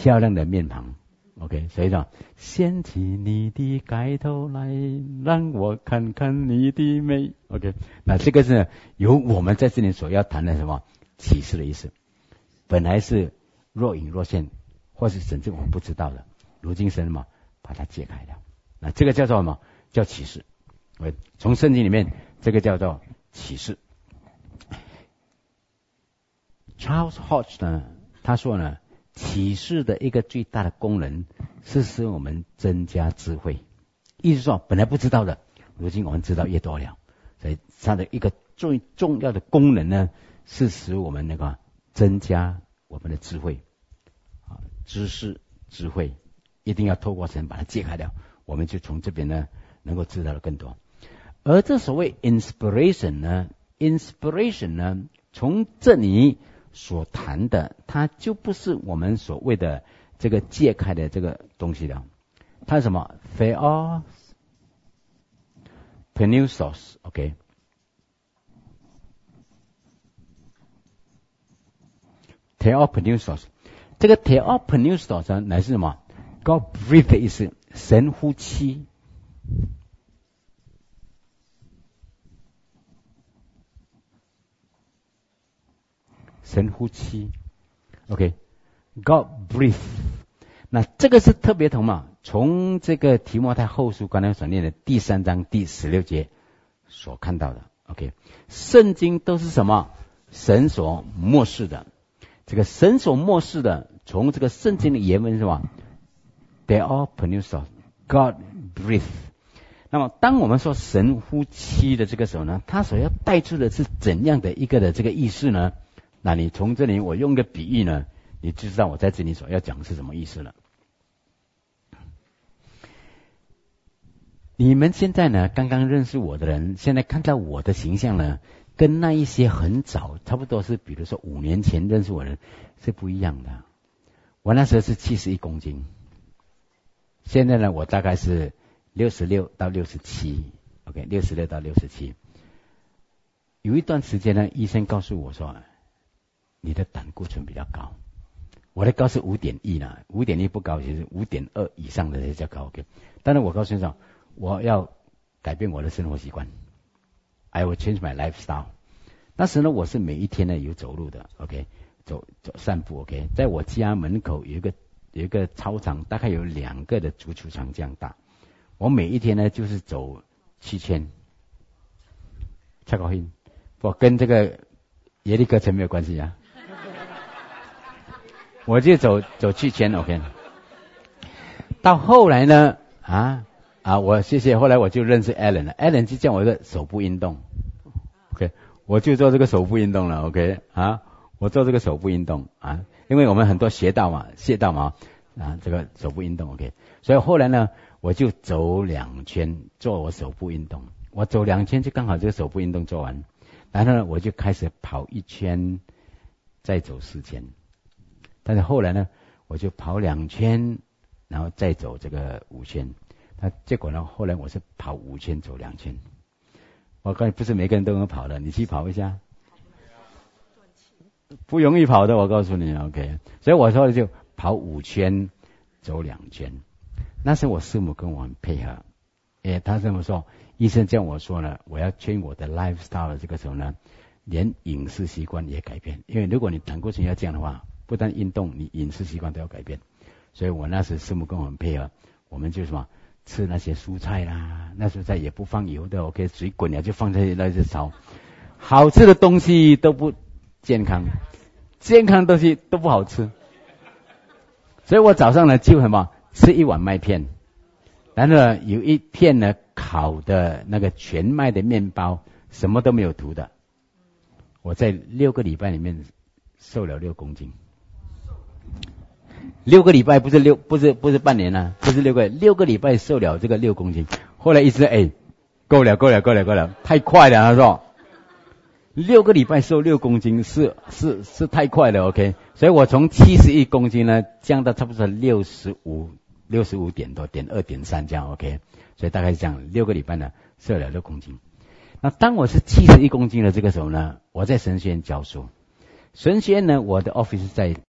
漂亮的面庞。OK， 所以说掀起你的盖头来，让我看看你的美。OK， 那这个是由我们在这里所要谈的什么启示的意思，本来是若隐若现，或是甚至我们不知道的，如今神嘛把它解开了。那这个叫做什么？叫启示。从圣经里面，这个叫做启示。Charles Hodge 呢，他说呢，启示的一个最大的功能是使我们增加智慧。意思说，本来不知道的，如今我们知道越多了。所以它的一个最重要的功能呢，是使我们增加我们的智慧。知识、智慧一定要透过神把它解开了，我们就从这边呢能够知道的更多。而这所谓 inspiration 呢，从这里所谈的，它就不是我们所谓的这个解开的这个东西了。它是什么 ？Theos Pneusos， OK， Theos Pneusos， 这个 Theos Pneusos 乃是什么 ？God breathe 的意思，神呼气。神呼气 ，OK，God breathe。那这个是特别同嘛？从这个提摩太后书刚才所念的第3章第16节所看到的 ，OK， 圣经都是什么？神所默示的。这个神所默示的，从这个圣经的原文是什么 ？Theos Pneusos， God breathe。那么，当我们说神呼气的这个时候呢，它所要带出的是怎样的一个的这个意思呢？那你从这里我用个比喻呢，你就知道我在这里所要讲的是什么意思了。你们现在呢，刚刚认识我的人，现在看到我的形象呢，跟那一些很早，差不多是比如说5年前认识我的人是不一样的。我那时候是71公斤，现在呢，我大概是66到67 ，OK， 66到67。有一段时间呢，医生告诉我说，你的胆固醇比较高。我的高是 5.1 呢 ，5.1 不高，其实 5.2 以上的才叫高 ，OK。当然我告诉你说，我要改变我的生活习惯 ，I will change my lifestyle。那时呢，我是每一天呢有走路的 ，OK， 走散步 ，OK， 在我家门口有一个操场，大概有2个的足球场这样大。我每一天呢就是走7圈，超高兴。我跟这个耶利哥城没有关系啊，我就走7圈 ，OK。到后来呢，我谢谢，后来我就认识 Alan 了 ，Alan 就叫我一个手部运动 ，OK， 我就做这个手部运动了 ，OK， 我做这个手部运动因为我们很多穴道嘛，这个手部运动 ，OK， 所以后来呢，我就走2圈做我手部运动，我走2圈就刚好这个手部运动做完，然后呢，我就开始跑1圈，再走4圈，但是后来呢，我就跑2圈，然后再走这个5圈。那结果呢？后来我是跑5圈，走2圈。我告诉你，不是每个人都能跑的，你去跑一下，不容易跑的。我告诉你 ，OK。所以我说的就跑5圈，走2圈。那时我师母跟我很配合，他这么说，医生叫我说呢，我要change我的 lifestyle 的这个时候呢，连饮食习惯也改变。因为如果你胆固醇要这样的话，不但运动，你饮食习惯都要改变。所以我那时师母跟我很配合，我们就什么？吃那些蔬菜啦，那蔬菜也不放油的 ，OK， 水滚了就放在那些炒，好吃的东西都不健康，健康的东西都不好吃。所以我早上呢就什么吃1碗麦片，然后呢有1片呢烤的那个全麦的面包，什么都没有涂的。我在6个礼拜里面瘦了6公斤。6个礼拜不是半年啊，不是6个礼拜瘦了这个6公斤。后来一直够了，太快了。他说6个礼拜瘦6公斤是太快了 ，OK。所以我从71公斤呢降到差不多65点多，2点3这样 ，OK。所以大概是这样，6个礼拜呢瘦了6公斤。那当我是71公斤的这个时候呢，我在神学院教书。神学院呢，我的 office 在